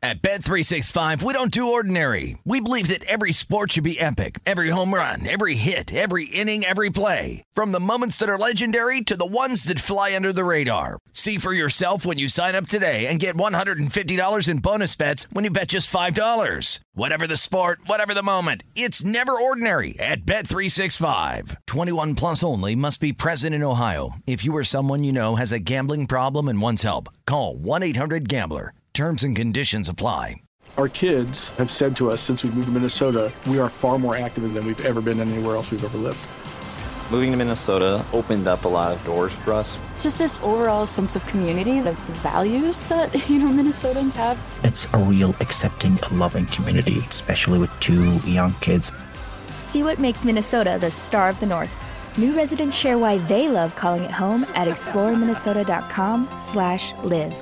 At Bet365, we don't do ordinary. We believe that every sport should be epic. Every home run, every hit, every inning, every play. From the moments that are legendary to the ones that fly under the radar. See for yourself when you sign up today and get $150 in bonus bets when you bet just $5. Whatever the sport, whatever the moment, it's never ordinary at Bet365. 21 plus only. Must be present in Ohio. If you or someone you know has a gambling problem and wants help, call 1-800-GAMBLER. Terms and conditions apply. Our kids have said to us since we moved to Minnesota, we are far more active than we've ever been anywhere else we've ever lived. Moving to Minnesota opened up a lot of doors for us. Just this overall sense of community, of values that, Minnesotans have. It's a real accepting, loving community, especially with 2 young kids. See what makes Minnesota the star of the North. New residents share why they love calling it home at exploreminnesota.com/live.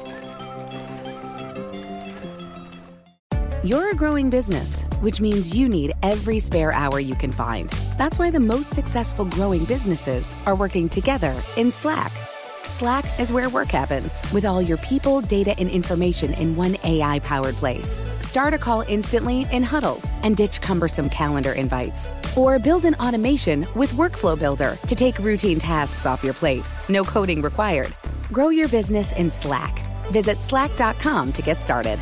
You're a growing business, which means you need every spare hour you can find. That's why the most successful growing businesses are working together in Slack. Slack is where work happens, with all your people, data, and information in one AI-powered place. Start a call instantly in huddles and ditch cumbersome calendar invites. Or build an automation with Workflow Builder to take routine tasks off your plate. No coding required. Grow your business in Slack. Visit slack.com to get started.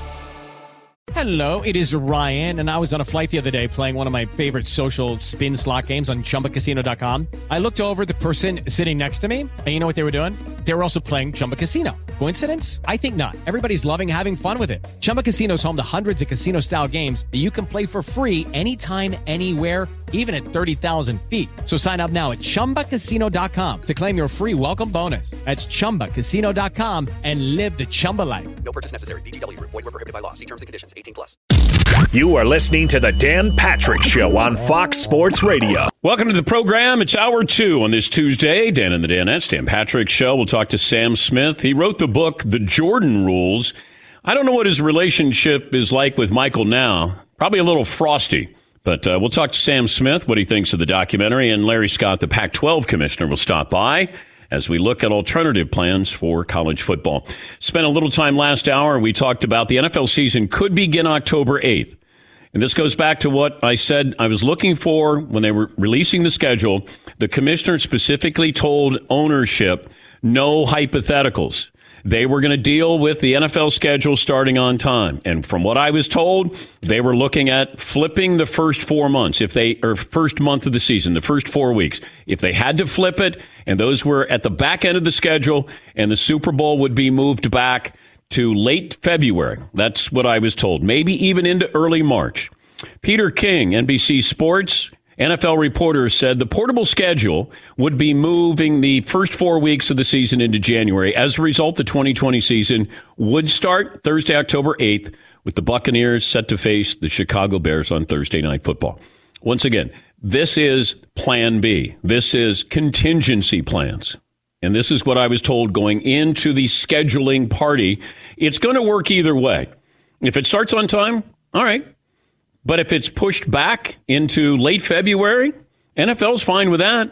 Hello, it is Ryan, and I was on a flight the other day playing one of my favorite social spin slot games on ChumbaCasino.com. I looked over at the person sitting next to me, and you know what they were doing? They were also playing Chumba Casino. Coincidence? I think not. Everybody's loving having fun with it. Chumba Casino is home to hundreds of casino-style games that you can play for free anytime, anywhere, even at 30,000 feet. So sign up now at ChumbaCasino.com to claim your free welcome bonus. That's ChumbaCasino.com and live the Chumba life. No purchase necessary. VGW. Void where prohibited by law. See terms and conditions. 18 plus. You are listening to the Dan Patrick Show on Fox Sports Radio. Welcome to the program. It's hour 2 on this Tuesday. Dan and the Danettes, Dan Patrick Show. We'll talk to Sam Smith. He wrote the book, The Jordan Rules. I don't know what his relationship is like with Michael now. Probably a little frosty. But we'll talk to Sam Smith, what he thinks of the documentary, and Larry Scott, the Pac-12 commissioner, will stop by as we look at alternative plans for college football. Spent a little time last hour. We talked about the NFL season could begin October 8th. And this goes back to what I said I was looking for when they were releasing the schedule. The commissioner specifically told ownership no hypotheticals. They were going to deal with the NFL schedule starting on time. And from what I was told, they were looking at flipping the first 4 months, first month of the season, the first 4 weeks. If they had to flip it, and those were at the back end of the schedule, and the Super Bowl would be moved back to late February. That's what I was told. Maybe even into early March. Peter King, NBC Sports NFL reporter, said the portable schedule would be moving the first 4 weeks of the season into January. As a result, the 2020 season would start Thursday, October 8th, with the Buccaneers set to face the Chicago Bears on Thursday Night Football. Once again, this is Plan B. This is contingency plans. And this is what I was told going into the scheduling party. It's going to work either way. If it starts on time, all right. But if it's pushed back into late February, NFL's fine with that.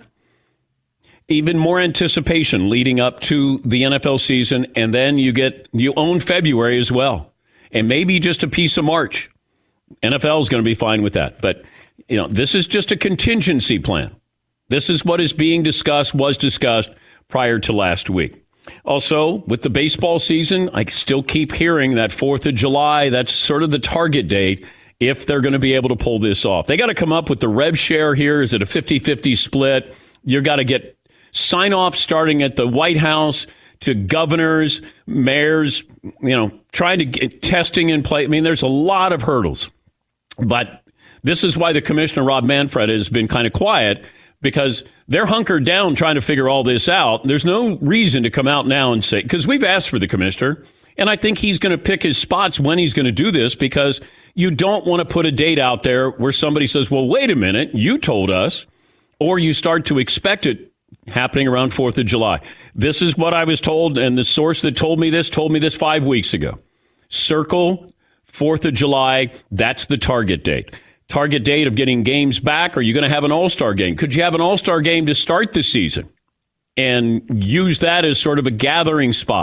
Even more anticipation leading up to the NFL season, and then you own February as well, and maybe just a piece of March. NFL is going to be fine with that. But this is just a contingency plan. This is what is being discussed, was discussed prior to last week. Also, with the baseball season, I still keep hearing that 4th of July, that's sort of the target date. If they're going to be able to pull this off, they got to come up with the rev share here. Is it a 50-50 split? You got to get sign off starting at the White House to governors, mayors, trying to get testing in place. I mean, there's a lot of hurdles. But this is why the commissioner, Rob Manfred, has been kind of quiet, because they're hunkered down trying to figure all this out. There's no reason to come out now and say, because we've asked for the commissioner, and I think he's going to pick his spots when he's going to do this, because you don't want to put a date out there where somebody says, well, wait a minute, you told us, or you start to expect it happening around 4th of July. This is what I was told, and the source that told me this 5 weeks ago. Circle 4th of July, that's the target date. Target date of getting games back. Are you going to have an all-star game? Could you have an all-star game to start the season and use that as sort of a gathering spot?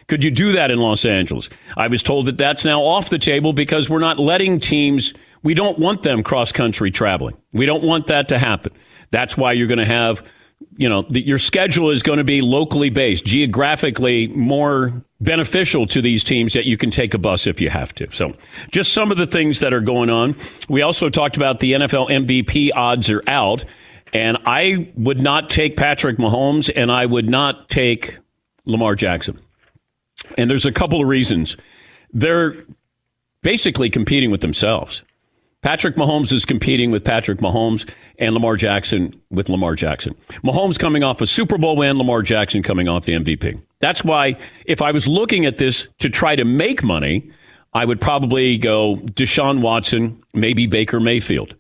Could you do that in Los Angeles? I was told that that's now off the table because we're not letting teams, we don't want them cross-country traveling. We don't want that to happen. That's why you're going to have, your schedule is going to be locally based, geographically more beneficial to these teams that you can take a bus if you have to. So just some of the things that are going on. We also talked about the NFL MVP odds are out, and I would not take Patrick Mahomes, and I would not take Lamar Jackson. And there's a couple of reasons. They're basically competing with themselves. Patrick Mahomes is competing with Patrick Mahomes and Lamar Jackson with Lamar Jackson. Mahomes coming off a Super Bowl win, Lamar Jackson coming off the MVP. That's why if I was looking at this to try to make money, I would probably go Deshaun Watson, maybe Baker Mayfield.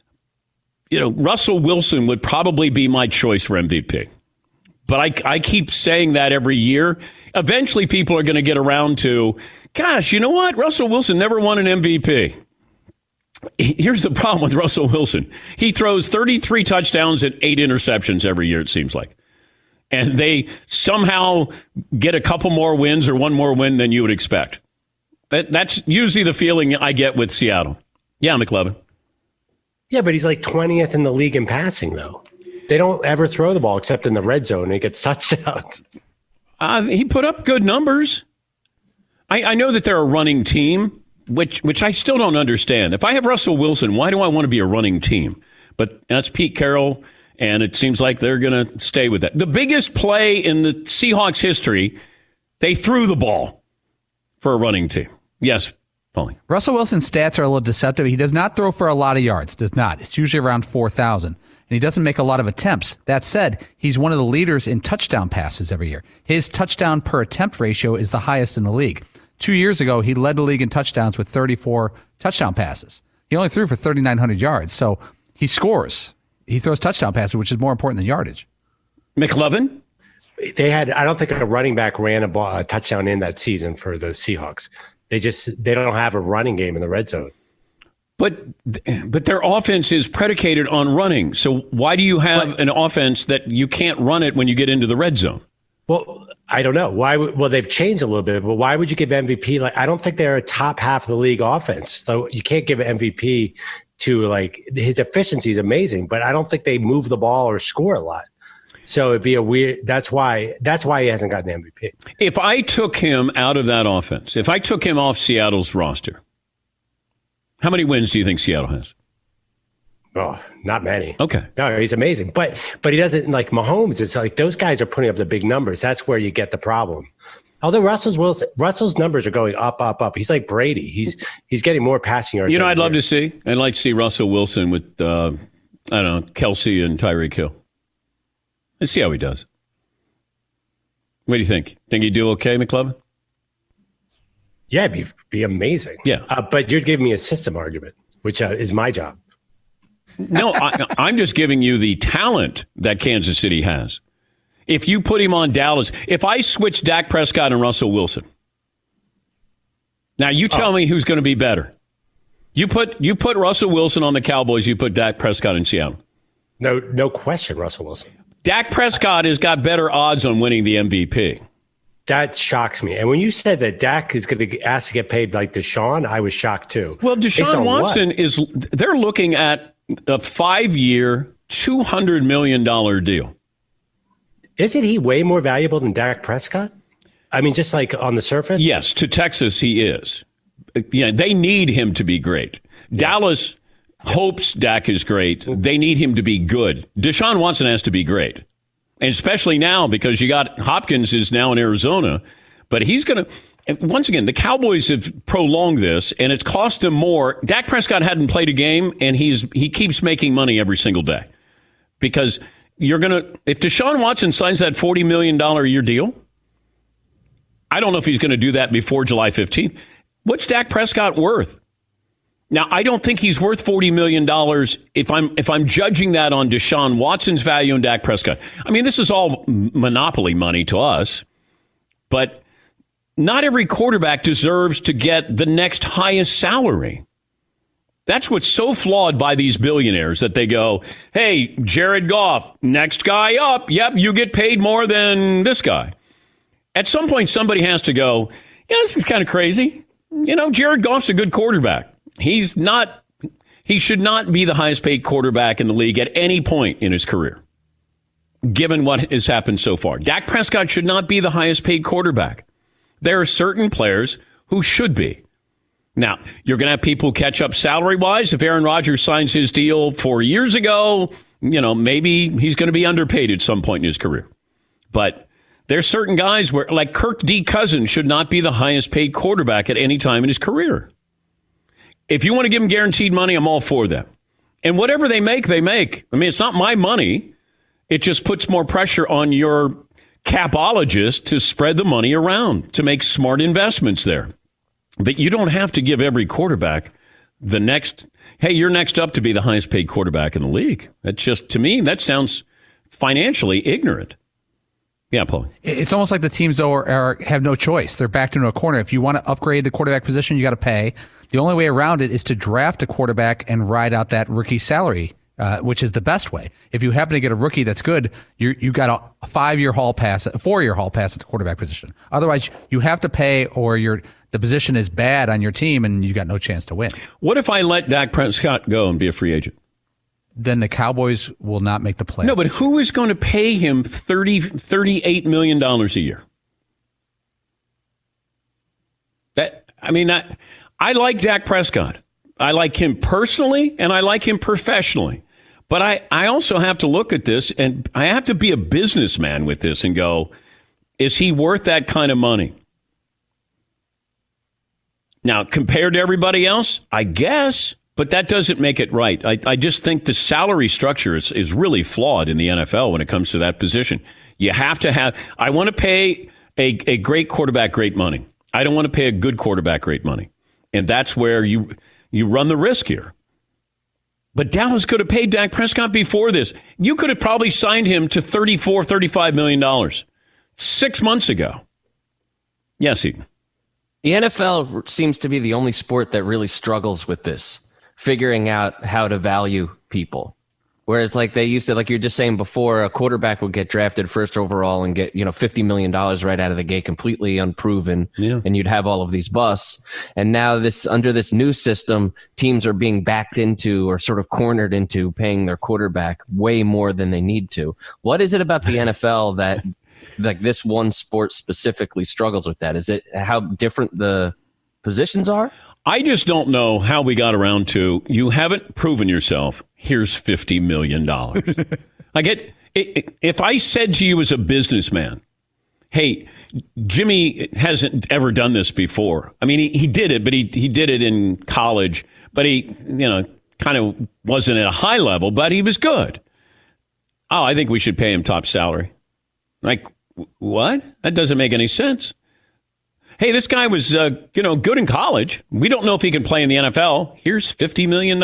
Russell Wilson would probably be my choice for MVP. But I keep saying that every year. Eventually people are going to get around to, gosh, you know what? Russell Wilson never won an MVP. Here's the problem with Russell Wilson. He throws 33 touchdowns and 8 interceptions every year, it seems like. And they somehow get a couple more wins or one more win than you would expect. That's usually the feeling I get with Seattle. Yeah, McLovin. Yeah, but he's like 20th in the league in passing, though. They don't ever throw the ball except in the red zone, and he gets touchdowns. He put up good numbers. I know that they're a running team, which I still don't understand. If I have Russell Wilson, why do I want to be a running team? But that's Pete Carroll, and it seems like they're going to stay with that. The biggest play in the Seahawks history, they threw the ball for a running team. Yes, Paulie. Russell Wilson's stats are a little deceptive. He does not throw for a lot of yards. Does not. It's usually around 4,000. And he doesn't make a lot of attempts. That said, he's one of the leaders in touchdown passes every year. His touchdown per attempt ratio is the highest in the league. 2 years ago, he led the league in touchdowns with 34 touchdown passes. He only threw for 3,900 yards. So he scores. He throws touchdown passes, which is more important than yardage. McLovin? I don't think a running back ran a touchdown in that season for the Seahawks. They don't have a running game in the red zone. But their offense is predicated on running. So why do you have an offense that you can't run it when you get into the red zone? Well, I don't know. Well, they've changed a little bit, but why would you give MVP? I don't think they're a top half of the league offense. So you can't give an MVP to his efficiency is amazing, but I don't think they move the ball or score a lot. So it'd be a weird. That's why he hasn't gotten an MVP. If I took him out of that offense, if I took him off Seattle's roster, how many wins do you think Seattle has? Oh, not many. Okay. No, he's amazing. But he doesn't like Mahomes. It's like those guys are putting up the big numbers. That's where you get the problem. Although Russell's numbers are going up, up, up. He's like Brady. He's getting more passing yards. I'd love to see. I'd like to see Russell Wilson with, Kelsey and Tyreek Hill. Let's see how he does. What do you think? Think he'd do okay, McLovin? Yeah, it'd be amazing. Yeah. But you'd give me a system argument, which is my job. No, I'm just giving you the talent that Kansas City has. If you put him on Dallas, if I switch Dak Prescott and Russell Wilson, now you tell me who's going to be better. You put Russell Wilson on the Cowboys, you put Dak Prescott in Seattle. No question, Russell Wilson. Dak Prescott has got better odds on winning the MVP. That shocks me. And when you said that Dak is going to ask to get paid like Deshaun, I was shocked too. Well, Deshaun Watson they're looking at a 5-year, $200 million deal. Isn't he way more valuable than Dak Prescott? I mean, just like on the surface? Yes, to Texas he is. Yeah, they need him to be great. Yeah. Dallas hopes Dak is great. They need him to be good. Deshaun Watson has to be great. And especially now because you got Hopkins is now in Arizona. But he's going to, once again, the Cowboys have prolonged this, and it's cost him more. Dak Prescott hadn't played a game, and he keeps making money every single day. Because if Deshaun Watson signs that $40 million a year deal, I don't know if he's going to do that before July 15th. What's Dak Prescott worth? Now, I don't think he's worth $40 million if I'm judging that on Deshaun Watson's value and Dak Prescott. I mean, this is all monopoly money to us, but not every quarterback deserves to get the next highest salary. That's what's so flawed by these billionaires that they go, hey, Jared Goff, next guy up. Yep, you get paid more than this guy. At some point, somebody has to go, this is kind of crazy. Jared Goff's a good quarterback. He should not be the highest paid quarterback in the league at any point in his career, given what has happened so far. Dak Prescott should not be the highest paid quarterback. There are certain players who should be. Now, you're going to have people catch up salary-wise. If Aaron Rodgers signs his deal 4 years ago, maybe he's going to be underpaid at some point in his career. But there's certain guys where, like Kirk D. Cousins, should not be the highest paid quarterback at any time in his career. If you want to give him guaranteed money, I'm all for that. And whatever they make, they make. I mean, it's not my money. It just puts more pressure on your capologist to spread the money around, to make smart investments there. But you don't have to give every quarterback the next, hey, you're next up to be the highest paid quarterback in the league. That just, to me, that sounds financially ignorant. Yeah, Paul. It's almost like the teams have no choice. They're backed into a corner. If you want to upgrade the quarterback position, you got to pay. The only way around it is to draft a quarterback and ride out that rookie salary, which is the best way. If you happen to get a rookie that's good, you got a 4-year hall pass at the quarterback position. Otherwise, you have to pay, or the position is bad on your team, and you got no chance to win. What if I let Dak Prescott go and be a free agent? Then the Cowboys will not make the playoffs. No, but who is going to pay him $38 million a year? I like Dak Prescott. I like him personally, and I like him professionally. But I also have to look at this, and I have to be a businessman with this and go, is he worth that kind of money? Now, compared to everybody else, I guess. But that doesn't make it right. I just think the salary structure is really flawed in the NFL when it comes to that position. You have to have, I want to pay a great quarterback great money. I don't want to pay a good quarterback great money. And that's where you run the risk here. But Dallas could have paid Dak Prescott before this. You could have probably signed him to $35 million 6 months ago. Yes, Eden. The NFL seems to be the only sport that really struggles with this, figuring out how to value people. Whereas like they used to, like you're just saying before, a quarterback would get drafted first overall and get, $50 million right out of the gate, completely unproven. Yeah. And you'd have all of these busts. And now under this new system, teams are being backed into or sort of cornered into paying their quarterback way more than they need to. What is it about the NFL that like this one sport specifically struggles with that? Is it how different the positions are? I just don't know how we got around to, you haven't proven yourself, here's $50 million. I get, if I said to you as a businessman, hey, Jimmy hasn't ever done this before. I mean, he did it, but he did it in college, but he, kind of wasn't at a high level, but he was good. Oh, I think we should pay him top salary. Like, what? That doesn't make any sense. Hey, this guy was, good in college. We don't know if he can play in the NFL. Here's $50 million.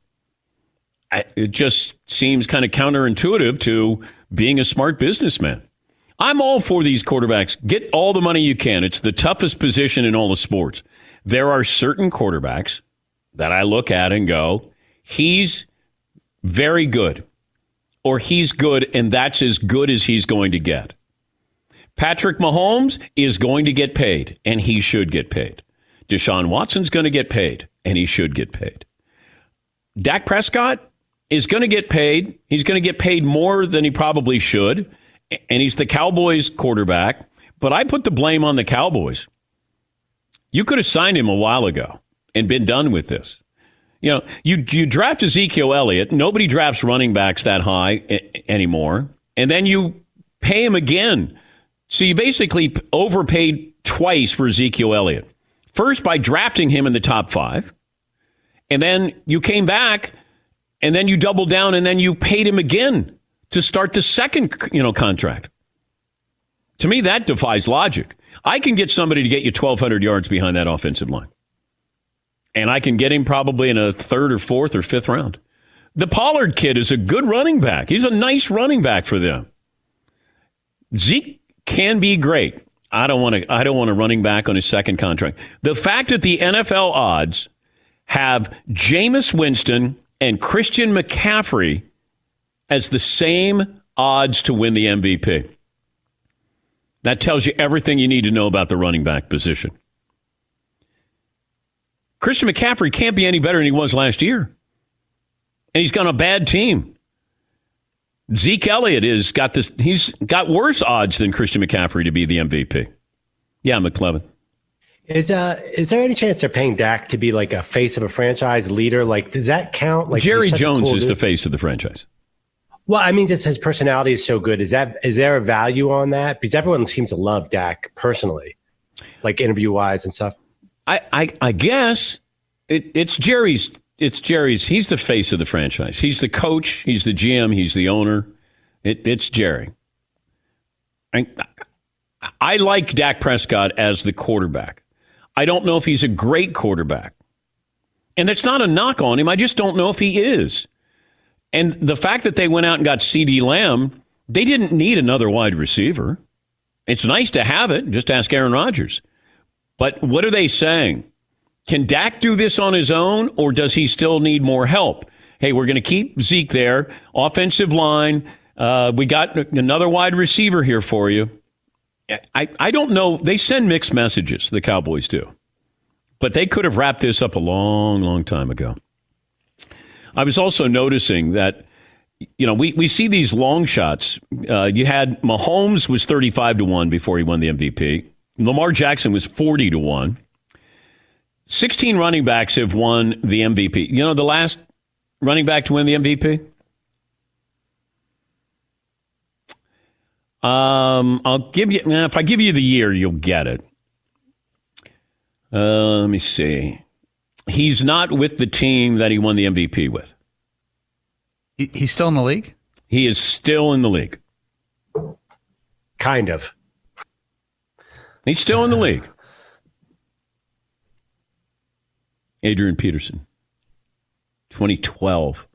It just seems kind of counterintuitive to being a smart businessman. I'm all for these quarterbacks. Get all the money you can. It's the toughest position in all the sports. There are certain quarterbacks that I look at and go, he's very good, or he's good, and that's as good as he's going to get. Patrick Mahomes is going to get paid, and he should get paid. Deshaun Watson's going to get paid, and he should get paid. Dak Prescott is going to get paid. He's going to get paid more than he probably should, and he's the Cowboys quarterback. But I put the blame on the Cowboys. You could have signed him a while ago and been done with this. You draft Ezekiel Elliott. Nobody drafts running backs that high anymore. And then you pay him again. So you basically overpaid twice for Ezekiel Elliott. First by drafting him in the top 5. And then you came back and then you doubled down and then you paid him again to start the second, contract. To me, that defies logic. I can get somebody to get you 1,200 yards behind that offensive line. And I can get him probably in a 3rd or 4th or 5th round. The Pollard kid is a good running back. He's a nice running back for them. Zeke can be great. I don't want a running back on his second contract. The fact that the NFL odds have Jameis Winston and Christian McCaffrey, as the same odds to win the MVP. That tells you everything you need to know about the running back position. Christian McCaffrey can't be any better than he was last year. And he's got a bad team. Zeke Elliott he's got worse odds than Christian McCaffrey to be the MVP. Yeah, McLevin. Is there any chance they're paying Dak to be like a face of a franchise leader? Like, does that count? Like, Jerry Jones is the face of the franchise. Well, I mean, just his personality is so good. Is there a value on that? Because everyone seems to love Dak personally, like interview-wise and stuff. I guess it's Jerry's. It's Jerry's. He's the face of the franchise. He's the coach. He's the GM. He's the owner. It's Jerry. I like Dak Prescott as the quarterback. I don't know if he's a great quarterback. And that's not a knock on him. I just don't know if he is. And the fact that they went out and got CeeDee Lamb, they didn't need another wide receiver. It's nice to have it. Just ask Aaron Rodgers. But what are they saying? Can Dak do this on his own, or does he still need more help? Hey, we're going to keep Zeke there. Offensive line. We got another wide receiver here for you. I don't know. They send mixed messages, the Cowboys do. But they could have wrapped this up a long, long time ago. I was also noticing that, we see these long shots. You had Mahomes was 35-1 before he won the MVP. Lamar Jackson was 40-1. 16 running backs have won the MVP. The last running back to win the MVP? I'll give you, if I give you the year, you'll get it. Let me see. He's not with the team that he won the MVP with. He's still in the league? He is still in the league. Kind of. He's still in the league. Adrian Peterson. 2012.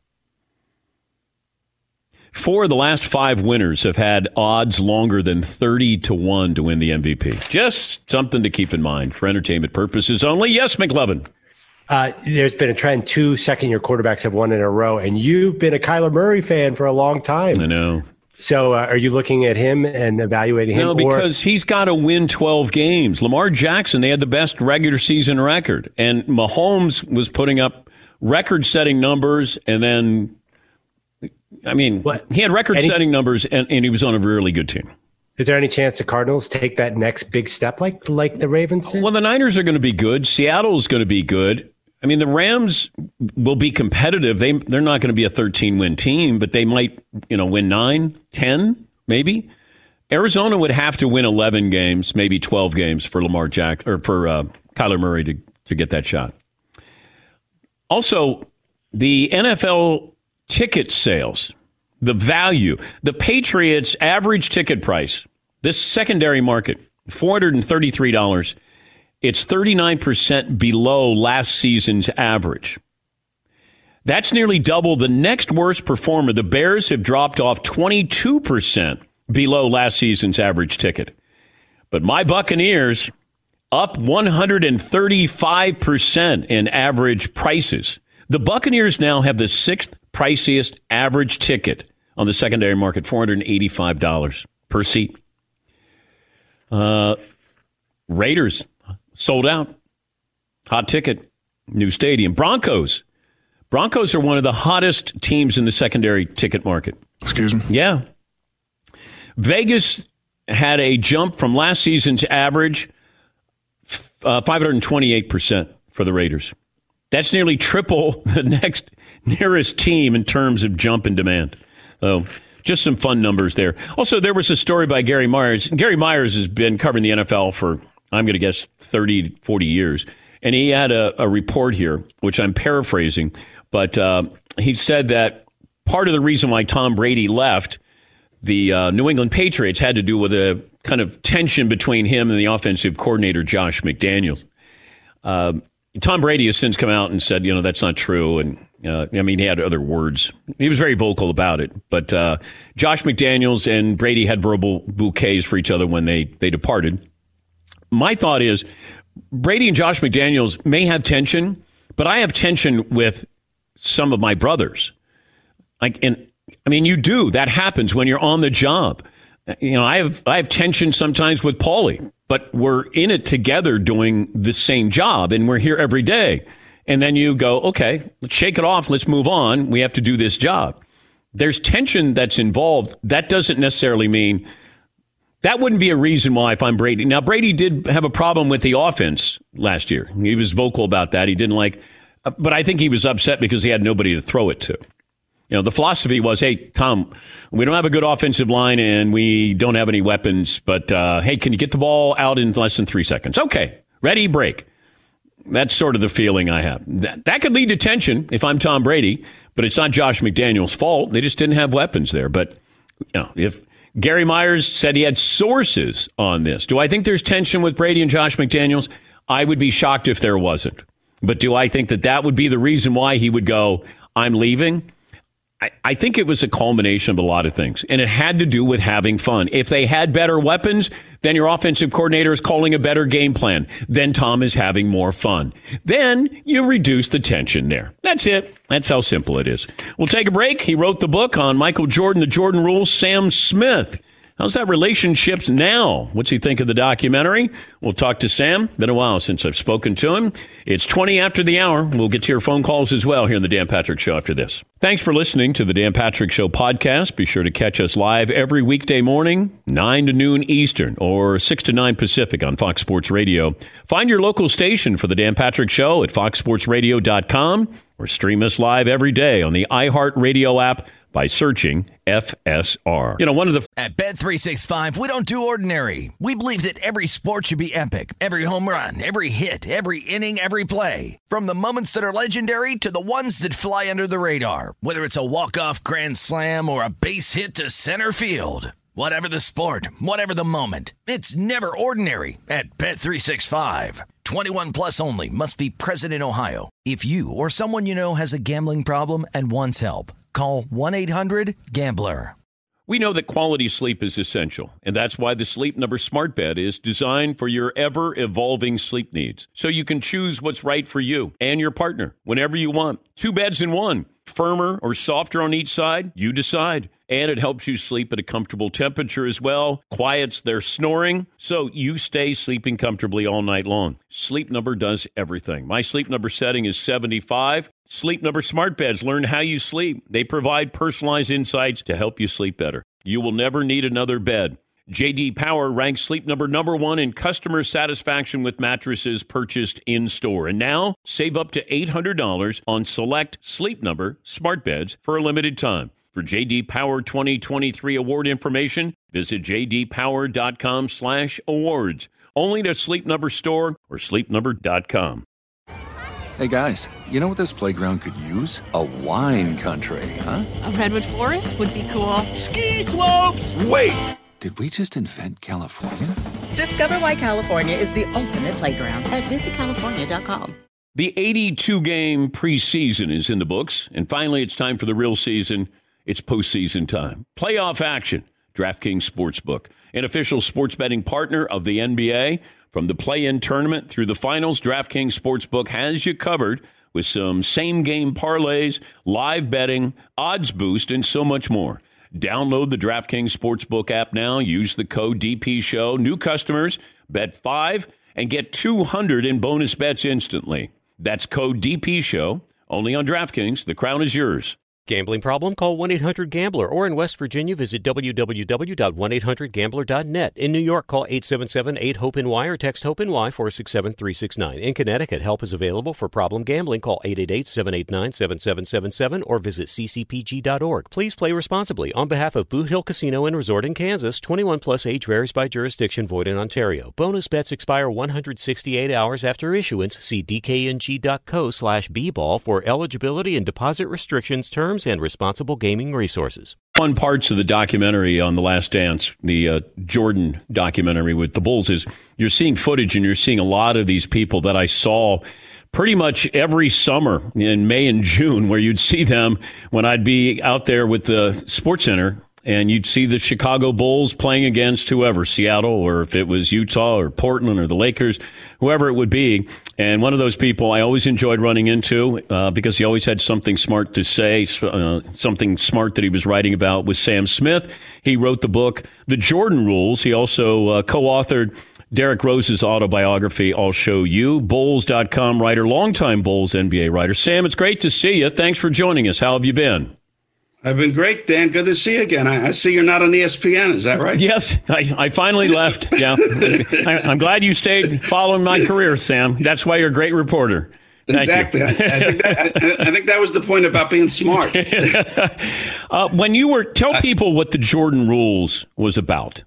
4 of the last 5 winners have had odds longer than 30-1 to win the MVP. Just something to keep in mind for entertainment purposes only. Yes, McLevin. There's been a trend. 2 second-year quarterbacks have won in a row, and you've been a Kyler Murray fan for a long time. I know. So are you looking at him and evaluating him? No, because he's got to win 12 games. Lamar Jackson, they had the best regular season record. And Mahomes was putting up record-setting numbers, and then, he had record-setting numbers, and he was on a really good team. Is there any chance the Cardinals take that next big step like the Ravens did? Well, the Niners are going to be good. Seattle's going to be good. The Rams will be competitive. They're not going to be a 13-win team, but they might, win 9, 10, maybe. Arizona would have to win 11 games, maybe 12 games for Lamar Jackson or for Kyler Murray to get that shot. Also, the NFL ticket sales, the value, the Patriots' average ticket price, this secondary market, $433. It's 39% below last season's average. That's nearly double the next worst performer. The Bears have dropped off 22% below last season's average ticket. But my Buccaneers up 135% in average prices. The Buccaneers now have the 6th priciest average ticket on the secondary market, $485 per seat. Raiders sold out. Hot ticket. New stadium. Broncos are one of the hottest teams in the secondary ticket market. Excuse me? Yeah. Vegas had a jump from last season's average, 528% for the Raiders. That's nearly triple the next nearest team in terms of jump in demand. So just some fun numbers there. Also, there was a story by Gary Myers. Gary Myers has been covering the NFL for, I'm going to guess, 30, 40 years. And he had a report here, which I'm paraphrasing. But he said that part of the reason why Tom Brady left the New England Patriots had to do with a kind of tension between him and the offensive coordinator, Josh McDaniels. Tom Brady has since come out and said, that's not true. And he had other words. He was very vocal about it. But Josh McDaniels and Brady had verbal bouquets for each other when they departed. My thought is Brady and Josh McDaniels may have tension, but I have tension with some of my brothers. You do. That happens when you're on the job. I have tension sometimes with Paulie, but we're in it together doing the same job, and we're here every day. And then you go, okay, let's shake it off. Let's move on. We have to do this job. There's tension that's involved. That doesn't necessarily mean that wouldn't be a reason why if I'm Brady. Now, Brady did have a problem with the offense last year. He was vocal about that. He didn't like, but I think he was upset because he had nobody to throw it to. The philosophy was, hey, Tom, we don't have a good offensive line and we don't have any weapons, but hey, can you get the ball out in less than 3 seconds? Okay, ready, break. That's sort of the feeling I have. That could lead to tension if I'm Tom Brady, but it's not Josh McDaniels' fault. They just didn't have weapons there. But if Gary Myers said he had sources on this, do I think there's tension with Brady and Josh McDaniels? I would be shocked if there wasn't. But do I think that would be the reason why he would go, I'm leaving? I think it was a culmination of a lot of things, and it had to do with having fun. If they had better weapons, then your offensive coordinator is calling a better game plan. Then Tom is having more fun. Then you reduce the tension there. That's it. That's how simple it is. We'll take a break. He wrote the book on Michael Jordan, The Jordan Rules, Sam Smith. How's that relationship now? What's he think of the documentary? We'll talk to Sam. Been a while since I've spoken to him. It's 20 after the hour. We'll get to your phone calls as well here on the Dan Patrick Show after this. Thanks for listening to the Dan Patrick Show podcast. Be sure to catch us live every weekday morning, 9 to noon Eastern or 6 to 9 Pacific on Fox Sports Radio. Find your local station for the Dan Patrick Show at foxsportsradio.com or stream us live every day on the iHeartRadio app by searching FSR. At Bet365, we don't do ordinary. We believe that every sport should be epic. Every home run, every hit, every inning, every play. From the moments that are legendary to the ones that fly under the radar. Whether it's a walk-off grand slam or a base hit to center field. Whatever the sport, whatever the moment. It's never ordinary at Bet365. 21 plus only. Must be present in Ohio. If you or someone you know has a gambling problem and wants help, call 1-800-GAMBLER. We know that quality sleep is essential, and that's why the Sleep Number Smart Bed is designed for your ever-evolving sleep needs, so you can choose what's right for you and your partner whenever you want. 2 beds in one, firmer or softer on each side, you decide. And it helps you sleep at a comfortable temperature as well, quiets their snoring, so you stay sleeping comfortably all night long. Sleep Number does everything. My Sleep Number setting is 75. Sleep Number Smart Beds learn how you sleep. They provide personalized insights to help you sleep better. You will never need another bed. J.D. Power ranks Sleep Number #1 in customer satisfaction with mattresses purchased in-store. And now, save up to $800 on select Sleep Number Smart Beds for a limited time. For J.D. Power 2023 award information, visit jdpower.com/awards. Only to Sleep Number store or sleepnumber.com. Hey guys, you know what this playground could use? A wine country, huh? A redwood forest would be cool. Ski slopes! Wait! Did we just invent California? Discover why California is the ultimate playground at visitcalifornia.com. The 82-game preseason is in the books, and finally it's time for the real season. It's postseason time. Playoff action. DraftKings Sportsbook, an official sports betting partner of the NBA. From the play-in tournament through the finals, DraftKings Sportsbook has you covered with some same-game parlays, live betting, odds boost, and so much more. Download the DraftKings Sportsbook app now. Use the code DPSHOW. New customers, bet $5 and get $200 in bonus bets instantly. That's code DPSHOW. Only on DraftKings. The crown is yours. Gambling problem? Call 1-800-GAMBLER. Or in West Virginia, visit www.1800gambler.net. In New York, call 877-8-HOPE-NY or text HOPE-NY 467-369. In Connecticut, help is available for problem gambling. Call 888-789-7777 or visit ccpg.org. Please play responsibly. On behalf of Boot Hill Casino and Resort in Kansas, 21 plus age varies by jurisdiction, void in Ontario. Bonus bets expire 168 hours after issuance. See dkng.co/bball for eligibility and deposit restrictions, terms, and responsible gaming resources. Fun parts of the documentary on The Last Dance, the Jordan documentary with the Bulls, is you're seeing footage and you're seeing a lot of these people that I saw pretty much every summer in May and June, where you'd see them when I'd be out there with the Sports Center and you'd see the Chicago Bulls playing against whoever, Seattle, or if it was Utah or Portland or the Lakers, whoever it would be. And one of those people I always enjoyed running into because he always had something smart to say, something smart that he was writing about, was Sam Smith. He wrote the book, The Jordan Rules. He also co-authored Derrick Rose's autobiography, I'll Show You, Bulls.com writer, longtime Bulls NBA writer. Sam, it's great to see you. Thanks for joining us. How have you been? I've been great, Dan. Good to see you again. I see you're not on ESPN. Is that right? Yes, I finally left. Yeah, I'm glad you stayed following my career, Sam. That's why you're a great reporter. Thank exactly. I think that was the point about being smart. When you were, tell people what the Jordan Rules was about.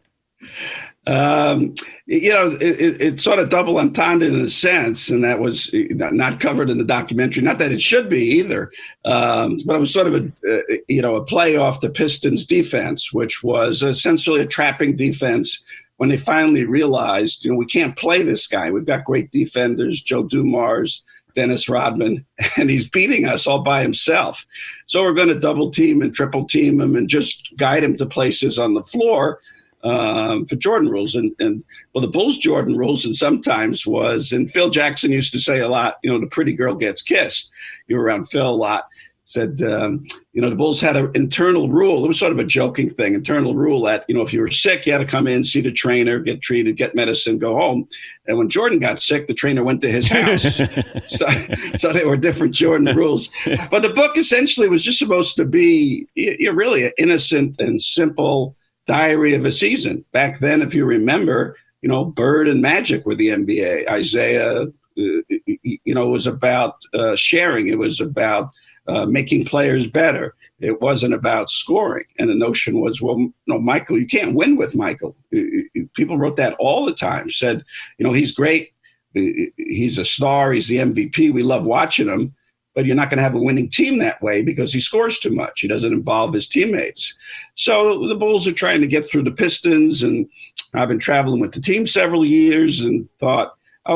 It's sort of double entendre in a sense, and that was not covered in the documentary. Not that it should be either, but it was sort of a play off the Pistons defense, which was essentially a trapping defense. When they finally realized, we can't play this guy. We've got great defenders, Joe Dumars, Dennis Rodman, and he's beating us all by himself. So we're going to double team and triple team him and just guide him to places on the floor. For Jordan rules and the Bulls Jordan rules, and sometimes was, and Phil Jackson used to say a lot, the pretty girl gets kissed. You were around Phil a lot. Said, the Bulls had an internal rule. It was sort of a joking thing, internal rule that, if you were sick, you had to come in, see the trainer, get treated, get medicine, go home. And when Jordan got sick, the trainer went to his house. so they were different Jordan rules. But the book essentially was just supposed to be really an innocent and simple diary of a season. Back then, if you remember, Bird and Magic were the NBA. Isaiah, it was about sharing. It was about making players better. It wasn't about scoring. And the notion was, Michael, you can't win with Michael. People wrote that all the time, said, he's great. He's a star. He's the MVP. We love watching him. But you're not going to have a winning team that way because he scores too much. He doesn't involve his teammates. So the Bulls are trying to get through the Pistons, and I've been traveling with the team several years and thought,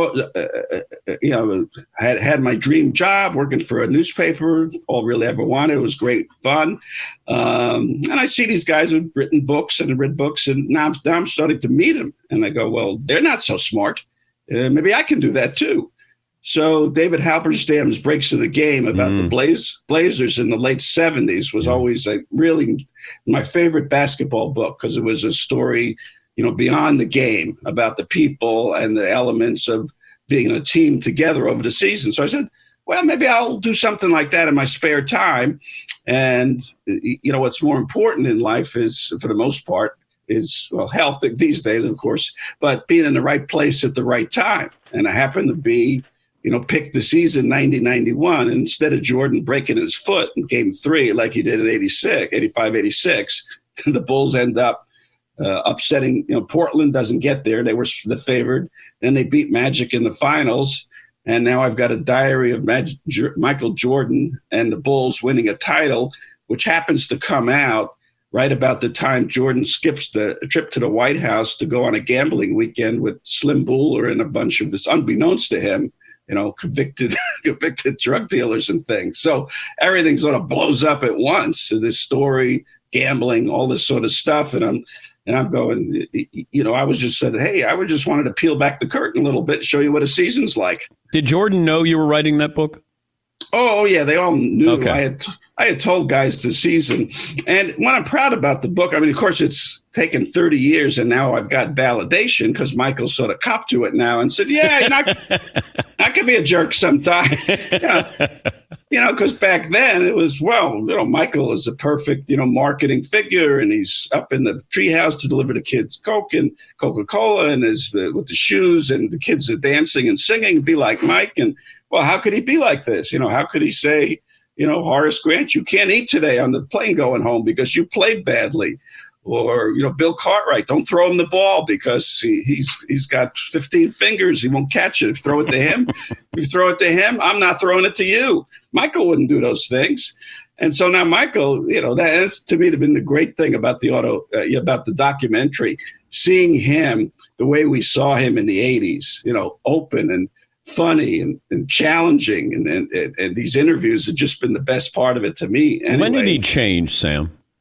had my dream job working for a newspaper, all really ever wanted. It was great fun. And I see these guys who've written books and read books, and now I'm starting to meet them. And I go, well, they're not so smart. Maybe I can do that too. So David Halberstam's Breaks of the Game about the Blazers in the late 70s was always really my favorite basketball book, because it was a story, beyond the game, about the people and the elements of being a team together over the season. So I said, well, maybe I'll do something like that in my spare time. And, what's more important in life is, for the most part, is, health these days, of course, but being in the right place at the right time. And I happen to be picked the season 90-91, and instead of Jordan breaking his foot in Game 3 like he did in 85-86, the Bulls end up upsetting. Portland doesn't get there. They were the favored. Then they beat Magic in the finals, and now I've got a diary of Michael Jordan and the Bulls winning a title, which happens to come out right about the time Jordan skips the trip to the White House to go on a gambling weekend with Slim Bouler and a bunch of this, unbeknownst to him, convicted drug dealers and things. So everything sort of blows up at once. So this story, gambling, all this sort of stuff. And I'm going, I was just said, hey, I just wanted to peel back the curtain a little bit, show you what a season's like. Did Jordan know you were writing that book? Oh yeah, they all knew. Okay. I had told guys this season, and what I'm proud about the book, I mean, of course, it's taken 30 years, and now I've got validation because Michael sort of copped to it now and said, "Yeah, I can be a jerk sometime." Because back then it was, Michael is a perfect, marketing figure, and he's up in the treehouse to deliver the kids Coke and Coca-Cola, and is with the shoes, and the kids are dancing and singing, be like Mike, and well, how could he be like this? How could he say, Horace Grant, you can't eat today on the plane going home because you played badly? Or, Bill Cartwright, don't throw him the ball because he's got 15 fingers. He won't catch it. Throw it to him. If you throw it to him, I'm not throwing it to you. Michael wouldn't do those things. And so now Michael, that's to me been the great thing about about the documentary, seeing him the way we saw him in the 80s, open and funny and challenging. And these interviews have just been the best part of it to me. Anyway. When did he change, Sam?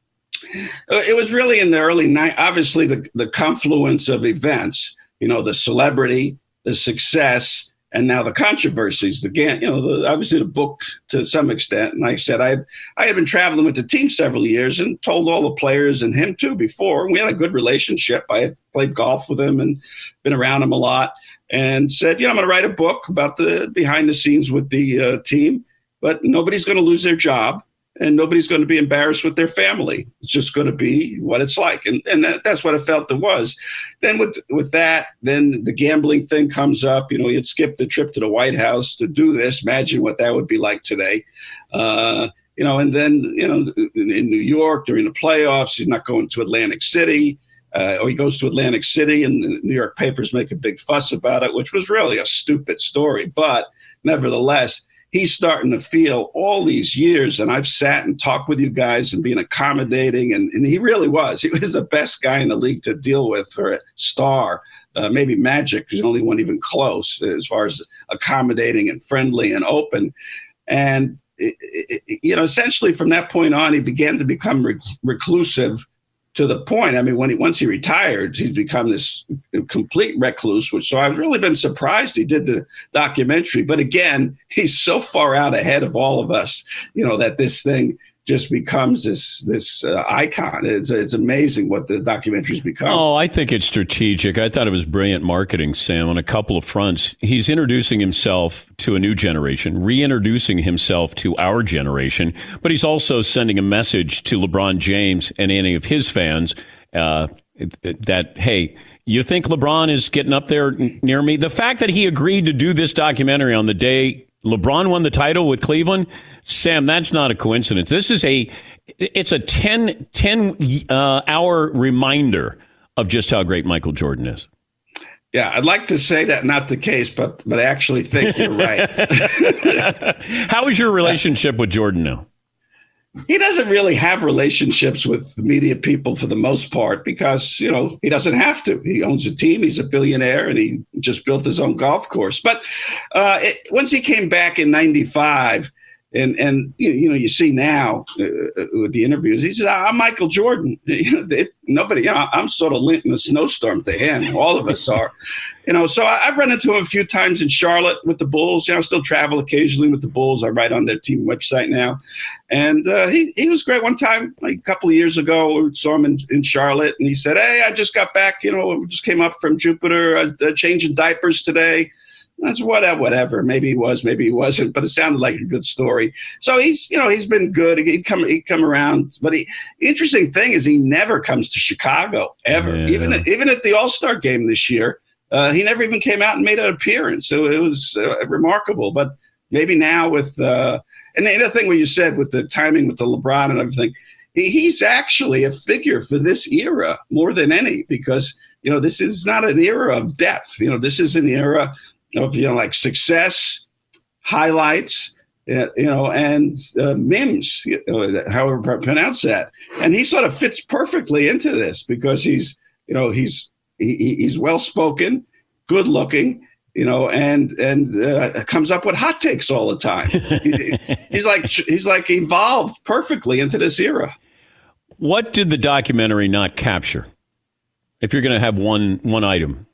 It was really in the early 90s. Obviously, the confluence of events, the celebrity, the success, and now the controversies. Again, obviously the book to some extent. And like I said, I had been traveling with the team several years and told all the players and him too before. We had a good relationship. I had played golf with him and been around him a lot. And said, I'm going to write a book about the behind the scenes with the team, but nobody's going to lose their job and nobody's going to be embarrassed with their family. It's just going to be what it's like. And that's what I felt it was. Then with that, then the gambling thing comes up. He had skipped the trip to the White House to do this. Imagine what that would be like today. And then, in New York during the playoffs, he's not going to Atlantic City. Or he goes to Atlantic City and the New York papers make a big fuss about it, which was really a stupid story. But nevertheless, he's starting to feel all these years. And I've sat and talked with you guys and been accommodating. And he really was. He was the best guy in the league to deal with for a star. Maybe Magic is the only one even close as far as accommodating and friendly and open. And, essentially from that point on, he began to become reclusive. To the point, once he retired, he's become this complete recluse, so I've really been surprised he did the documentary. But again, he's so far out ahead of all of us, that this thing just becomes this icon. It's amazing what the documentary's become. Oh, I think it's strategic. I thought it was brilliant marketing, Sam, on a couple of fronts. He's introducing himself to a new generation, reintroducing himself to our generation, but he's also sending a message to LeBron James and any of his fans that, hey, you think LeBron is getting up there near me? The fact that he agreed to do this documentary on the day LeBron won the title with Cleveland, Sam, that's not a coincidence. This is it's a 10 hour reminder of just how great Michael Jordan is. Yeah, I'd like to say that not the case, but I actually think you're right. How is your relationship with Jordan now? He doesn't really have relationships with media people for the most part because, he doesn't have to. He owns a team. He's a billionaire and he just built his own golf course. But once he came back in 95 and you see now with the interviews, he said, I'm Michael Jordan. Nobody, I'm sort of lint in a snowstorm to him. All of us are. So I've run into him a few times in Charlotte with the Bulls. I still travel occasionally with the Bulls. I write on their team website now. And he was great. One time, like a couple of years ago, we saw him in Charlotte, and he said, hey, I just got back, just came up from Jupiter, changing diapers today. That's whatever. Maybe he was, maybe he wasn't, but it sounded like a good story. So he's been good. He'd come around. But the interesting thing is he never comes to Chicago, ever. Yeah. Even at the All-Star game this year. He never even came out and made an appearance. So it was remarkable. But maybe now with and the other thing what you said with the timing with the LeBron and everything, he's actually a figure for this era more than any because, this is not an era of depth. This is an era of, like success, highlights, and memes, however I pronounce that. And he sort of fits perfectly into this because he's well-spoken, good-looking, and comes up with hot takes all the time. he's like evolved perfectly into this era. What did the documentary not capture? If you're going to have one item.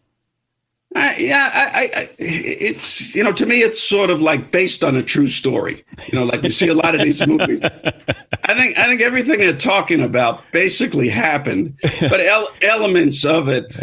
It's, to me, it's sort of like based on a true story. Like you see a lot of these movies. I think everything they're talking about basically happened, but elements of it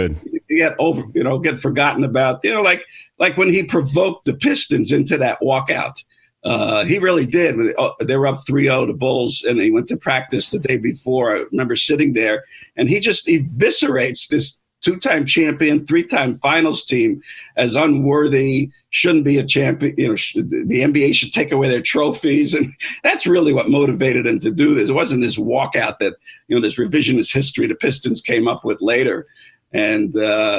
get forgotten about. Like when he provoked the Pistons into that walkout. He really did. They were up 3-0 to Bulls, and he went to practice the day before. I remember sitting there, and he just eviscerates this two-time champion, three-time finals team as unworthy, shouldn't be a champion. The NBA should take away their trophies. And that's really what motivated him to do this. It wasn't this walkout that, this revisionist history the Pistons came up with later. And,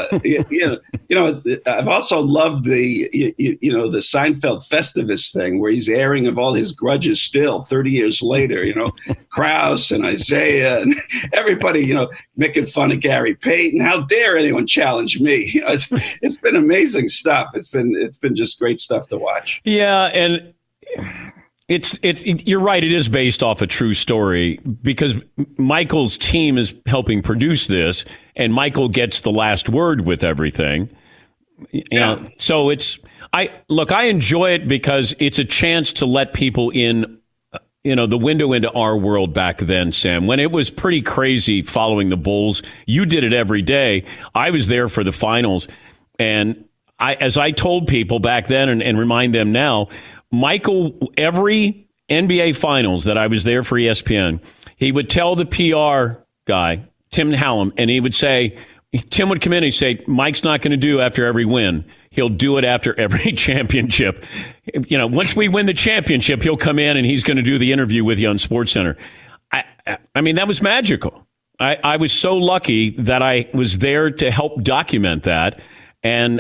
I've also loved the Seinfeld Festivus thing where he's airing of all his grudges still 30 years later, Krause and Isaiah and everybody, making fun of Gary Payton. How dare anyone challenge me? It's been amazing stuff. It's been just great stuff to watch. Yeah. And You're right. It is based off a true story because Michael's team is helping produce this, and Michael gets the last word with everything. You know, so I enjoy it because it's a chance to let people in, the window into our world back then, Sam, when it was pretty crazy following the Bulls. You did it every day. I was there for the finals. And as I told people back then and remind them now, Michael, every NBA finals that I was there for ESPN, he would tell the PR guy, Tim Hallam, and he would say, Tim would come in and he'd say, Mike's not going to do after every win. He'll do it after every championship. Once we win the championship, he'll come in and he's going to do the interview with you on SportsCenter. I mean, that was magical. I was so lucky that I was there to help document that. And,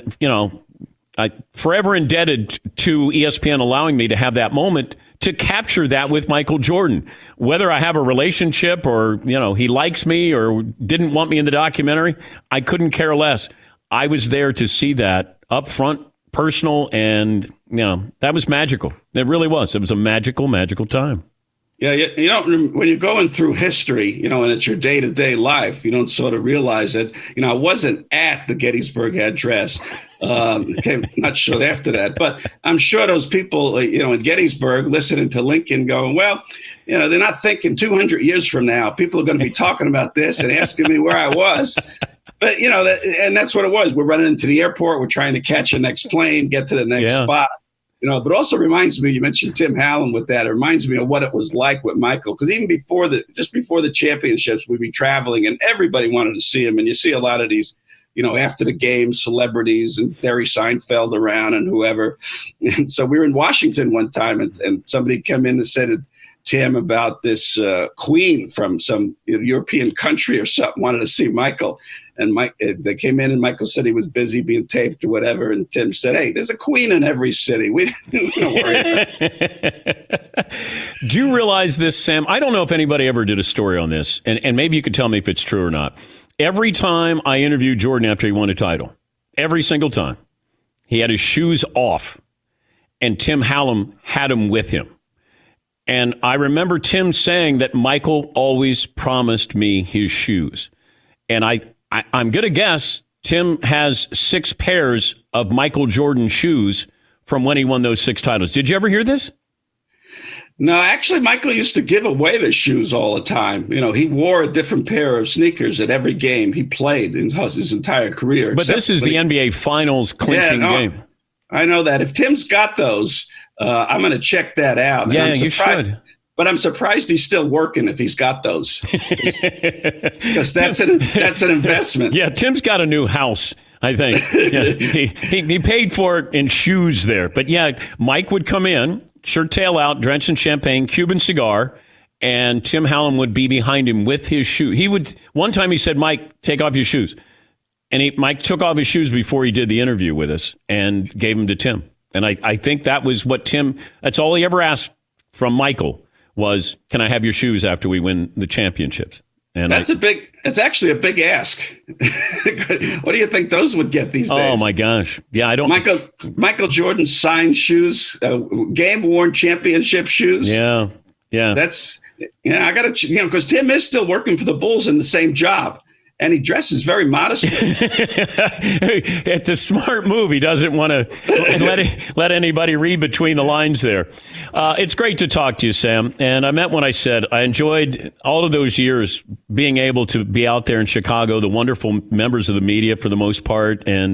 I'm forever indebted to ESPN allowing me to have that moment to capture that with Michael Jordan. Whether I have a relationship or, he likes me or didn't want me in the documentary, I couldn't care less. I was there to see that up front, personal, and, that was magical. It really was. It was a magical, magical time. Yeah, you don't, when you're going through history, and it's your day-to-day life, you don't sort of realize that, I wasn't at the Gettysburg Address. Came not sure after that, but I'm sure those people, in Gettysburg listening to Lincoln going, well, they're not thinking 200 years from now, people are going to be talking about this and asking me where I was. But, and that's what it was. We're running into the airport. We're trying to catch the next plane, get to the next spot. But also reminds me, you mentioned Tim Hallam with that. It reminds me of what it was like with Michael, because even before the championships, we'd be traveling and everybody wanted to see him. And you see a lot of these, after the game, celebrities and Jerry Seinfeld around and whoever. And so we were in Washington one time and somebody came in and said to him about this queen from some European country or something, wanted to see Michael. And they came in and Michael said he was busy being taped or whatever. And Tim said, hey, there's a queen in every city. We don't worry about it. Do you realize this, Sam? I don't know if anybody ever did a story on this, and maybe you could tell me if it's true or not. Every time I interviewed Jordan after he won a title, every single time, he had his shoes off, and Tim Hallam had him with him. And I remember Tim saying that Michael always promised me his shoes. And I'm going to guess Tim has 6 pairs of Michael Jordan shoes from when he won those 6 titles. Did you ever hear this? No, actually, Michael used to give away the shoes all the time. He wore a different pair of sneakers at every game he played in his entire career. But this is the NBA Finals clinching game. I know that. If Tim's got those, I'm going to check that out. Yeah, you should. But I'm surprised he's still working if he's got those, because that's an investment. Yeah, Tim's got a new house, I think. Yeah, he paid for it in shoes there. But yeah, Mike would come in, shirt tail out, drenched in champagne, Cuban cigar, and Tim Hallam would be behind him with his shoe. One time he said, Mike, take off your shoes. And Mike took off his shoes before he did the interview with us and gave them to Tim. And I think that was what that's all he ever asked from Michael was, can I have your shoes after we win the championships? And it's actually a big ask. What do you think those would get these days? Oh my gosh. Yeah, I don't. Michael Jordan signed shoes, game worn championship shoes. Yeah. Yeah. I got to, because Tim is still working for the Bulls in the same job. And he dresses very modestly. It's a smart move. He doesn't want to let anybody read between the lines there. It's great to talk to you, Sam. And I meant what I said. I enjoyed all of those years being able to be out there in Chicago, the wonderful members of the media for the most part. And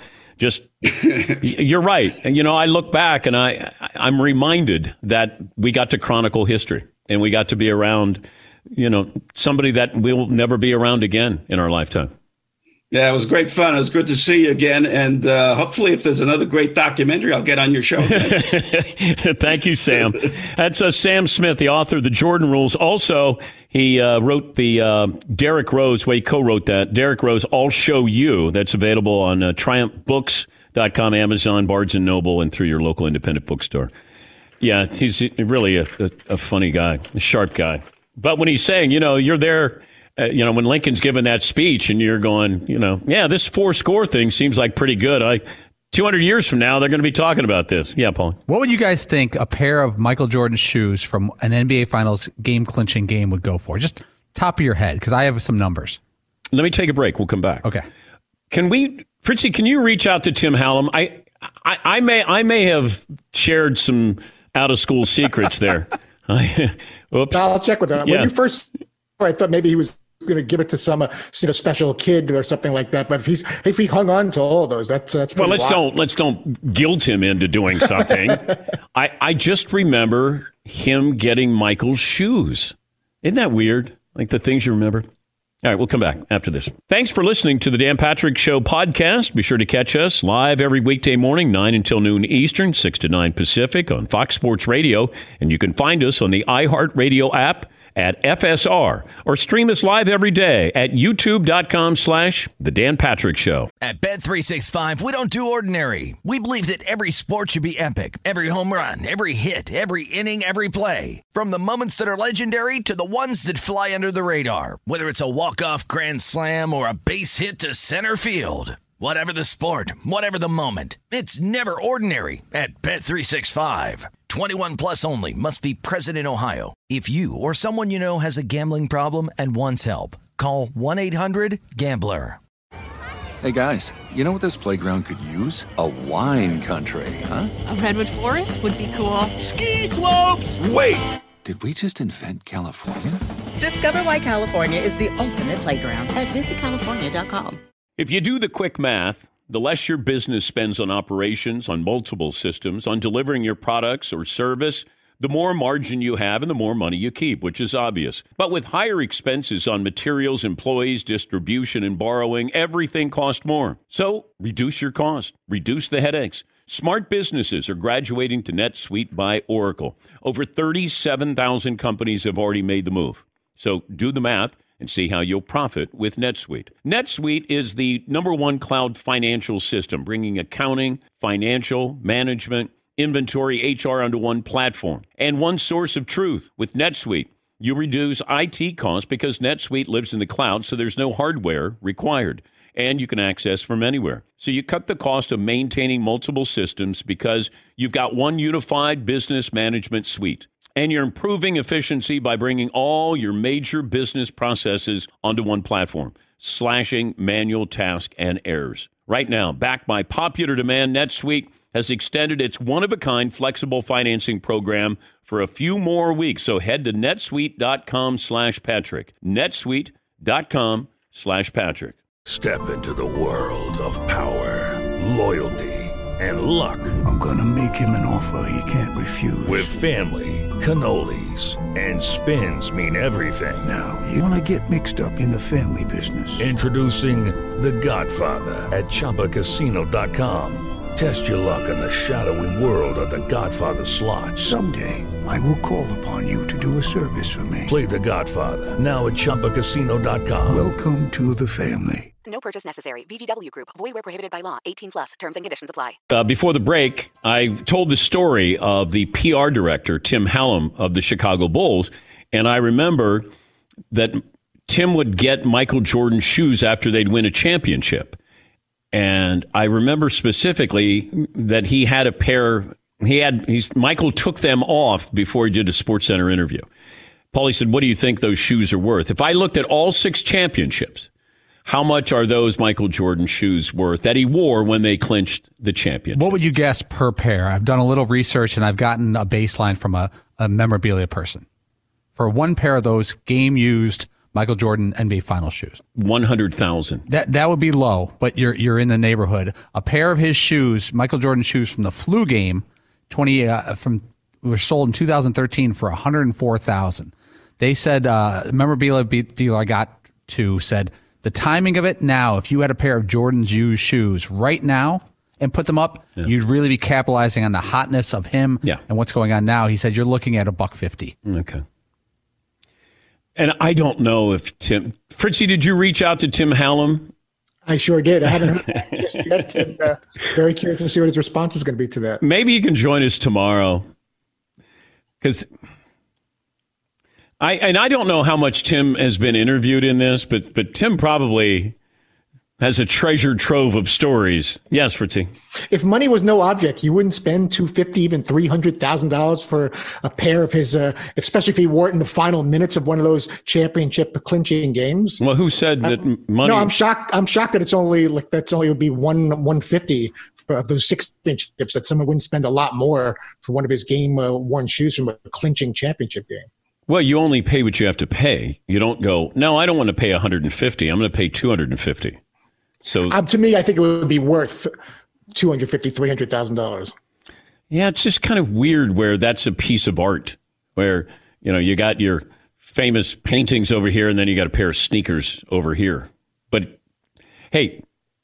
you're right. And, I look back and I'm reminded that we got to chronicle history and we got to be around somebody that will never be around again in our lifetime. Yeah, it was great fun. It was good to see you again. And hopefully if there's another great documentary, I'll get on your show. Thank you, Sam. That's Sam Smith, the author of The Jordan Rules. Also, he wrote the Derrick Rose, he co-wrote that. Derrick Rose, I'll Show You. That's available on TriumphBooks.com, Amazon, Barnes & Noble, and through your local independent bookstore. Yeah, he's really a funny guy, a sharp guy. But when he's saying, you're there, when Lincoln's given that speech and you're going, this 4 score thing seems like pretty good. 200 years from now, they're going to be talking about this. Yeah, Paul. What would you guys think a pair of Michael Jordan shoes from an NBA Finals game-clinching game would go for? Just top of your head, because I have some numbers. Let me take a break. We'll come back. Okay. Fritzy, can you reach out to Tim Hallam? I may have shared some out-of-school secrets there. Oops. I'll check with him. Yeah. When you first, I thought maybe he was going to give it to some special kid or something like that. But if he hung on to all of those, that's well. Let's don't guilt him into doing something. I just remember him getting Michael's shoes. Isn't that weird? Like the things you remember. All right, we'll come back after this. Thanks for listening to the Dan Patrick Show podcast. Be sure to catch us live every weekday morning, 9 until noon Eastern, 6 to 9 Pacific on Fox Sports Radio. And you can find us on the iHeartRadio app at FSR, or stream us live every day at youtube.com/The Dan Patrick Show. At Bet365, we don't do ordinary. We believe that every sport should be epic. Every home run, every hit, every inning, every play. From the moments that are legendary to the ones that fly under the radar. Whether it's a walk-off grand slam or a base hit to center field. Whatever the sport, whatever the moment, it's never ordinary at Bet365. 21 plus only. Must be present in Ohio. If you or someone you know has a gambling problem and wants help, call 1-800-GAMBLER. Hey guys, you know what this playground could use? A wine country, huh? A redwood forest would be cool. Ski slopes! Wait! Did we just invent California? Discover why California is the ultimate playground at visitcalifornia.com. If you do the quick math, the less your business spends on operations, on multiple systems, on delivering your products or service, the more margin you have and the more money you keep, which is obvious. But with higher expenses on materials, employees, distribution, and borrowing, everything costs more. So reduce your cost. Reduce the headaches. Smart businesses are graduating to NetSuite by Oracle. Over 37,000 companies have already made the move. So do the math and see how you'll profit with NetSuite. NetSuite is the #1 cloud financial system, bringing accounting, financial, management, inventory, HR onto one platform and one source of truth. With NetSuite, you reduce IT costs because NetSuite lives in the cloud, so there's no hardware required, and you can access from anywhere. So you cut the cost of maintaining multiple systems because you've got one unified business management suite. And you're improving efficiency by bringing all your major business processes onto one platform, slashing manual tasks and errors. Right now, backed by popular demand, NetSuite has extended its one-of-a-kind flexible financing program for a few more weeks. So head to netsuite.com/Patrick. netsuite.com/Patrick. Step into the world of power, loyalty, and luck. I'm going to make him an offer he can't refuse. With family, cannolis, and spins mean everything. Now, you want to get mixed up in the family business. Introducing The Godfather at ChumbaCasino.com. Test your luck in the shadowy world of The Godfather slot. Someday, I will call upon you to do a service for me. Play The Godfather, now at ChumbaCasino.com. Welcome to the family. No purchase necessary. VGW Group. Void where prohibited by law. 18 plus. Terms and conditions apply. Before the break, I told the story of the PR director, Tim Hallam, of the Chicago Bulls. And I remember that Tim would get Michael Jordan shoes after they'd win a championship. And I remember specifically that he had a pair. Michael took them off before he did a SportsCenter interview. Paulie said, "What do you think those shoes are worth?" If I looked at all 6 championships, how much are those Michael Jordan shoes worth that he wore when they clinched the championship? What would you guess per pair? I've done a little research, and I've gotten a baseline from a memorabilia person. For one pair of those game-used Michael Jordan NBA Finals shoes, $100,000. That would be low, but you're in the neighborhood. A pair of his shoes, Michael Jordan shoes from the flu game, were sold in 2013 for $104,000. They said memorabilia dealer I got to said, the timing of it now, if you had a pair of Jordan's used shoes right now and put them up, you'd really be capitalizing on the hotness of him and what's going on now. He said you're looking at $150. Okay. And I don't know if Fritzy, did you reach out to Tim Hallam? I sure did. I haven't heard just yet. And, very curious to see what his response is going to be to that. Maybe he can join us tomorrow. Because I don't know how much Tim has been interviewed in this, but Tim probably Has a treasure trove of stories. Yes, Fritzy. If money was no object, you wouldn't spend $250,000, even $300,000 for a pair of his, especially if he wore it in the final minutes of one of those championship clinching games. Well, who said that money? No, I'm shocked. I'm shocked that it's only would be $150 of those 6 championships. That someone wouldn't spend a lot more for one of his game worn shoes from a clinching championship game. Well, you only pay what you have to pay. You don't go, no, I don't want to pay $150. I'm going to pay $250. So to me, I think it would be worth $250,000, $300,000. Yeah, it's just kind of weird where that's a piece of art where, you got your famous paintings over here and then you got a pair of sneakers over here. But hey,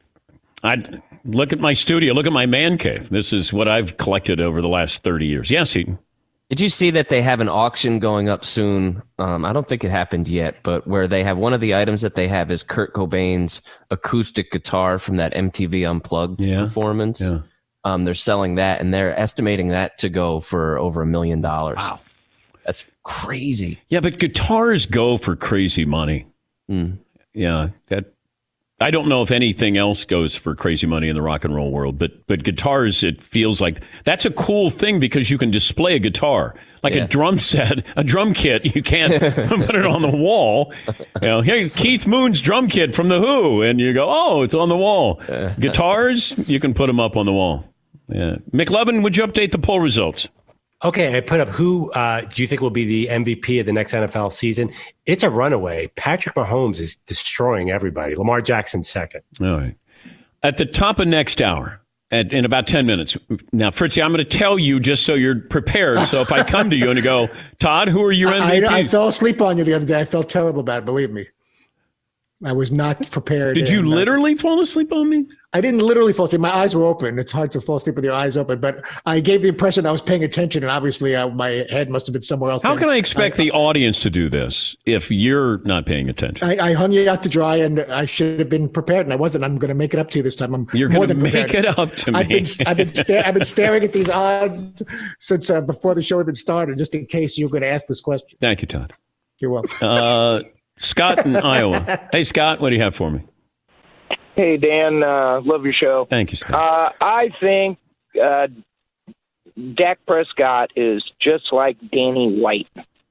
I look at my studio, look at my man cave. This is what I've collected over the last 30 years. Yes, Heaton. Did you see that they have an auction going up soon? I don't think it happened yet, but where they have one of the items that they have is Kurt Cobain's acoustic guitar from that MTV Unplugged performance. Yeah. They're selling that, and they're estimating that to go for over $1 million. Wow. That's crazy. Yeah, but guitars go for crazy money. Yeah, I don't know if anything else goes for crazy money in the rock and roll world, but guitars, it feels like that's a cool thing because you can display a guitar. Like a drum set, a drum kit, you can't put it on the wall. Here's Keith Moon's drum kit from The Who, and you go, oh, it's on the wall. Guitars, you can put them up on the wall. Yeah. McLevin, would you update the poll results? Okay, I put up who do you think will be the MVP of the next NFL season? It's a runaway. Patrick Mahomes is destroying everybody. Lamar Jackson second. All right. At the top of next hour, in about 10 minutes. Now, Fritzy, I'm going to tell you just so you're prepared. So if I come to you and go, Todd, who are your MVPs? I fell asleep on you the other day. I felt terrible about it, believe me. I was not prepared. Did you literally fall asleep on me? I didn't literally fall asleep. My eyes were open. It's hard to fall asleep with your eyes open, but I gave the impression I was paying attention, and obviously my head must have been somewhere else. How can I expect the audience to do this if you're not paying attention? I hung you out to dry, and I should have been prepared, and I wasn't. I'm going to make it up to you this time. You're going to make it up to me. I've been staring at these odds since before the show even started, just in case you were going to ask this question. Thank you, Todd. You're welcome. Scott in Iowa. Hey, Scott, what do you have for me? Hey, Dan, love your show. Thank you, Scott. I think Dak Prescott is just like Danny White.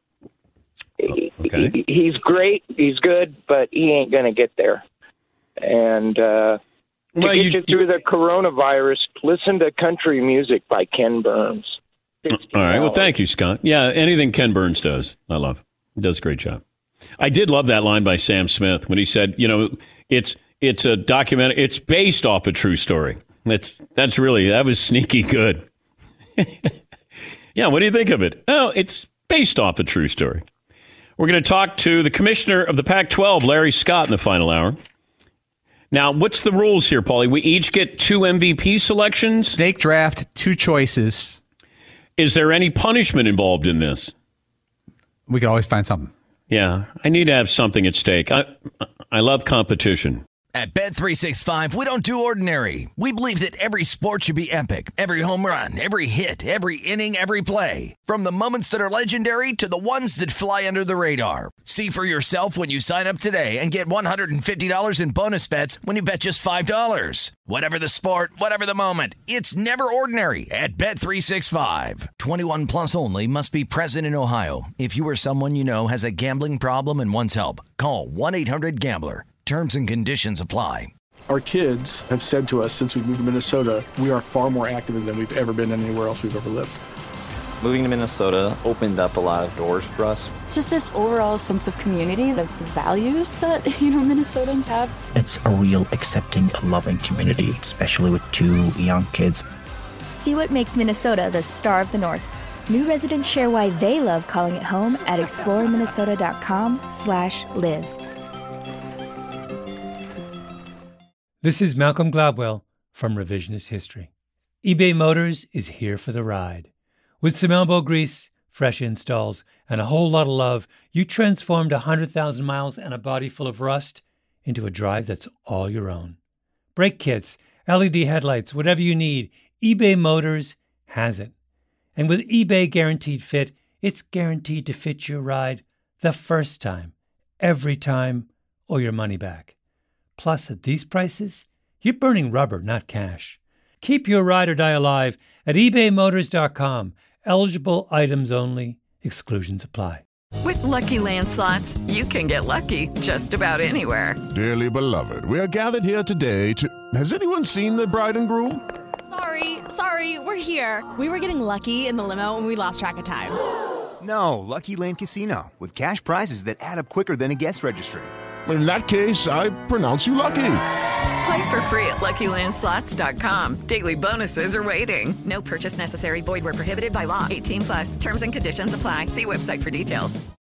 Okay. He's great, he's good, but he ain't going to get there. And to get you through the coronavirus, listen to country music by Ken Burns. All right. Well, thank you, Scott. Yeah, anything Ken Burns does, I love. He does a great job. I did love that line by Sam Smith when he said, it's a documentary. It's based off a true story. That was sneaky good. Yeah, what do you think of it? Oh, it's based off a true story. We're going to talk to the commissioner of the Pac-12, Larry Scott, in the final hour. Now, what's the rules here, Paulie? We each get 2 MVP selections? Snake draft, 2 choices. Is there any punishment involved in this? We can always find something. Yeah, I need to have something at stake. I love competition. At Bet365, we don't do ordinary. We believe that every sport should be epic. Every home run, every hit, every inning, every play. From the moments that are legendary to the ones that fly under the radar. See for yourself when you sign up today and get $150 in bonus bets when you bet just $5. Whatever the sport, whatever the moment, it's never ordinary at Bet365. 21 plus only. Must be present in Ohio. If you or someone you know has a gambling problem and wants help, call 1-800-GAMBLER. Terms and conditions apply. Our kids have said to us since we moved to Minnesota, we are far more active than we've ever been anywhere else we've ever lived. Moving to Minnesota opened up a lot of doors for us. Just this overall sense of community, the values that, Minnesotans have. It's a real accepting, loving community, especially with 2 young kids. See what makes Minnesota the star of the North. New residents share why they love calling it home at exploreminnesota.com/live. This is Malcolm Gladwell from Revisionist History. eBay Motors is here for the ride. With some elbow grease, fresh installs, and a whole lot of love, you transformed 100,000 miles and a body full of rust into a drive that's all your own. Brake kits, LED headlights, whatever you need, eBay Motors has it. And with eBay Guaranteed Fit, it's guaranteed to fit your ride the first time, every time, or your money back. Plus, at these prices, you're burning rubber, not cash. Keep your ride or die alive at ebaymotors.com. Eligible items only. Exclusions apply. With Lucky Land Slots, you can get lucky just about anywhere. Dearly beloved, we are gathered here today to... Has anyone seen the bride and groom? Sorry, we're here. We were getting lucky in the limo and we lost track of time. No, Lucky Land Casino, with cash prizes that add up quicker than a guest registry. In that case, I pronounce you lucky. Play for free at LuckyLandSlots.com. Daily bonuses are waiting. No purchase necessary. Void where prohibited by law. 18+. Terms and conditions apply. See website for details.